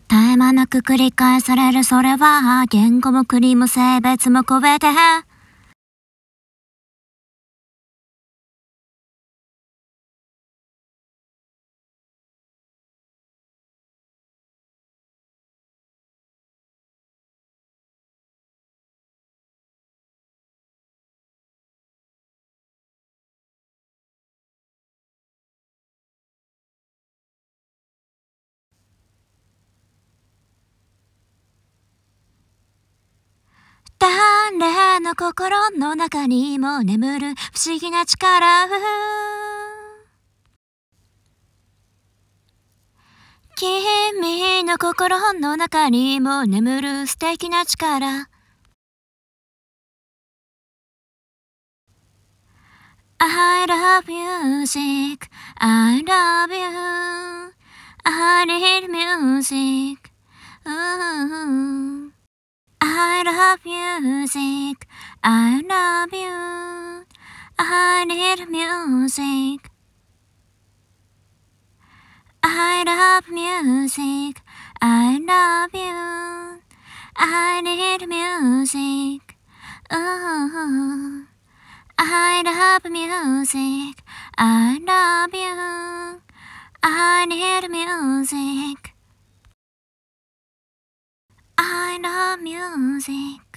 絶え間なく繰り返されるそれは言語も国も性別も超えて誰の心の中にも眠る不思議な力君の心の中にも眠る素敵な力I love music I love you I need music I love music I love you I need music I love music I love you I need music I love music I love you I need music I love music